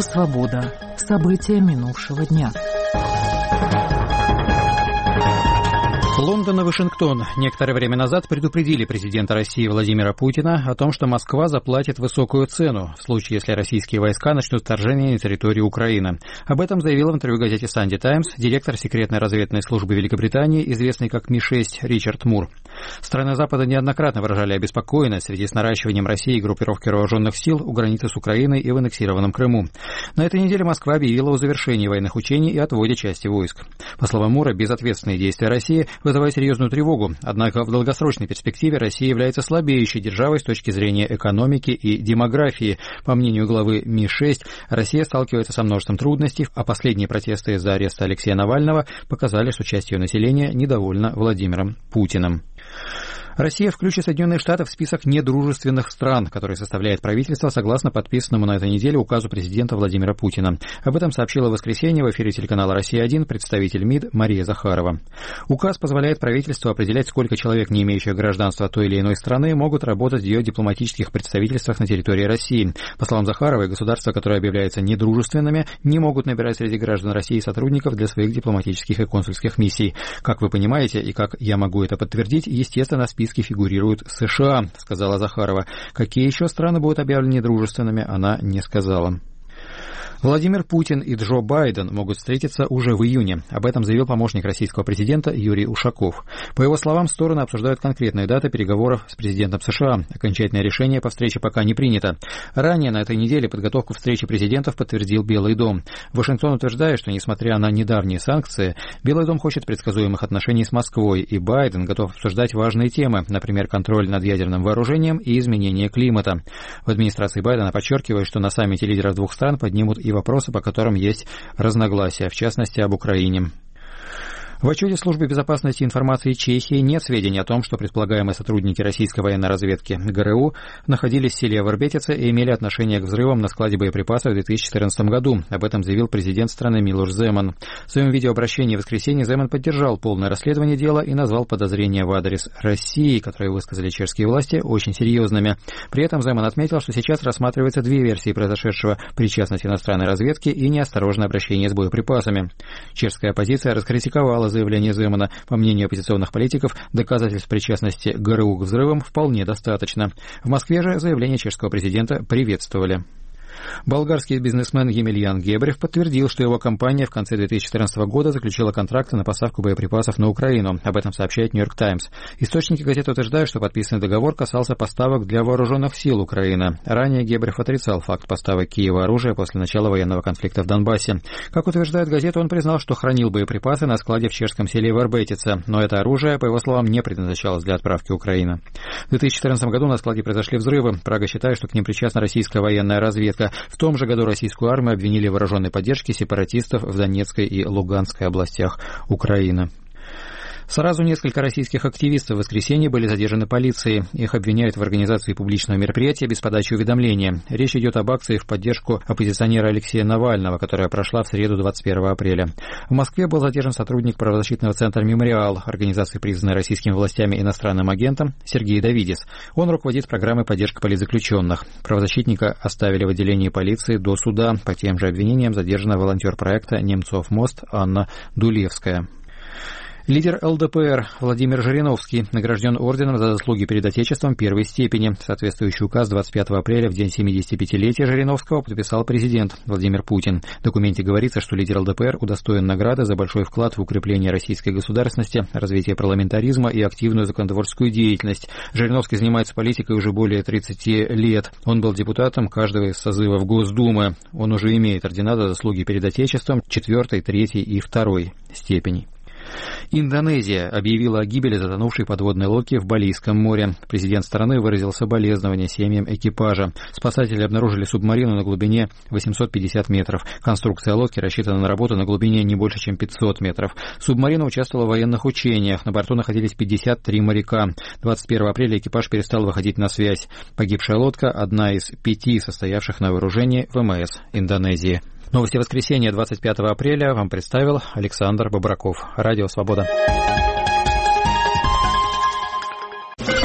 Свобода. События минувшего дня. Лондон и Вашингтон некоторое время назад предупредили президента России Владимира Путина о том, что Москва заплатит высокую цену в случае, если российские войска начнут вторжение на территорию Украины. Об этом заявил в интервью газете Sunday Times директор секретной разведывательной службы Великобритании, известный как Ми-6, Ричард Мур. Страны Запада неоднократно выражали обеспокоенность в связи с наращиванием России группировки вооруженных сил у границы с Украиной и в аннексированном Крыму. На этой неделе Москва объявила о завершении военных учений и отводе части войск. По словам Мура, безответственные действия России вызывает серьезную тревогу. Однако в долгосрочной перспективе Россия является слабеющей державой с точки зрения экономики и демографии. По мнению главы Ми-6, Россия сталкивается со множеством трудностей, а последние протесты из-за ареста Алексея Навального показали, что часть ее населения недовольна Владимиром Путиным. Россия включит Соединенные Штаты в список недружественных стран, который составляет правительство согласно подписанному на этой неделе указу президента Владимира Путина. Об этом сообщила в воскресенье в эфире телеканала «Россия-1» представитель МИД Мария Захарова. Указ позволяет правительству определять, сколько человек, не имеющих гражданства той или иной страны, могут работать в ее дипломатических представительствах на территории России. По словам Захаровой, государства, которые объявляются недружественными, не могут набирать среди граждан России сотрудников для своих дипломатических и консульских миссий. Как вы понимаете, и как я могу это подтвердить, естественно, в списке фигурируют США, сказала Захарова. Какие еще страны будут объявлены недружественными, она не сказала. Владимир Путин и Джо Байден могут встретиться уже в июне. Об этом заявил помощник российского президента Юрий Ушаков. По его словам, стороны обсуждают конкретные даты переговоров с президентом США. Окончательное решение по встрече пока не принято. Ранее на этой неделе подготовку встречи президентов подтвердил Белый дом. Вашингтон утверждает, что, несмотря на недавние санкции, Белый дом хочет предсказуемых отношений с Москвой, и Байден готов обсуждать важные темы, например, контроль над ядерным вооружением и изменение климата. В администрации Байдена подчеркивают, что на саммите лидеров двух стран поднимут и вопросы, по которым есть разногласия, в частности, об Украине. В отчете Службы безопасности информации Чехии нет сведений о том, что предполагаемые сотрудники российской военной разведки ГРУ находились в селе Вербетице и имели отношение к взрывам на складе боеприпасов в 2014 году. Об этом заявил президент страны Милош Земан. В своем видеообращении в воскресенье Земан поддержал полное расследование дела и назвал подозрения в адрес России, которые высказали чешские власти, очень серьезными. При этом Земан отметил, что сейчас рассматриваются две версии произошедшего: причастность иностранной разведки и неосторожное обращение с боеприпасами. Чешская оппозиция раскритиковала заявление Земана. По мнению оппозиционных политиков, доказательств причастности ГРУ к взрывам вполне достаточно. В Москве же заявление чешского президента приветствовали. Болгарский бизнесмен Емельян Гебрев подтвердил, что его компания в конце 2014 года заключила контракты на поставку боеприпасов на Украину. Об этом сообщает Нью-Йорк Таймс. Источники газеты утверждают, что подписанный договор касался поставок для вооруженных сил Украины. Ранее Гебрев отрицал факт поставок Киева оружия после начала военного конфликта в Донбассе. Как утверждает газета, он признал, что хранил боеприпасы на складе в чешском селе Вербетице, но это оружие, по его словам, не предназначалось для отправки в Украину. В 2014 году на складе произошли взрывы. Прага считает, что к ним причастна российская военная разведка. В том же году российскую армию обвинили в вооруженной поддержке сепаратистов в Донецкой и Луганской областях Украины. Сразу несколько российских активистов в воскресенье были задержаны полицией. Их обвиняют в организации публичного мероприятия без подачи уведомления. Речь идет об акции в поддержку оппозиционера Алексея Навального, которая прошла в среду 21 апреля. В Москве был задержан сотрудник правозащитного центра «Мемориал», организации, признанной российскими властями иностранным агентом, Сергей Давидис. Он руководит программой поддержки политзаключенных. Правозащитника оставили в отделении полиции до суда. По тем же обвинениям задержана волонтер проекта «Немцов мост» Анна Дулевская. Лидер ЛДПР Владимир Жириновский награжден орденом за заслуги перед Отечеством первой степени. Соответствующий указ 25 апреля, в день 75-летия Жириновского, подписал президент Владимир Путин. В документе говорится, что лидер ЛДПР удостоен награды за большой вклад в укрепление российской государственности, развитие парламентаризма и активную законотворческую деятельность. Жириновский занимается политикой уже более 30 лет. Он был депутатом каждого из созывов Госдумы. Он уже имеет ордена за заслуги перед Отечеством 4, 3 и 2 степени. Индонезия объявила о гибели затонувшей подводной лодки в Балийском море. Президент страны выразил соболезнования семьям экипажа. Спасатели обнаружили субмарину на глубине 850 метров. Конструкция лодки рассчитана на работу на глубине не больше, чем 500 метров. Субмарина участвовала в военных учениях. На борту находились 53 моряка. 21 апреля экипаж перестал выходить на связь. Погибшая лодка – одна из 5 состоявших на вооружении ВМС Индонезии. Новости воскресенья 25 апреля вам представил Александр Бобраков. Радио «Свобода».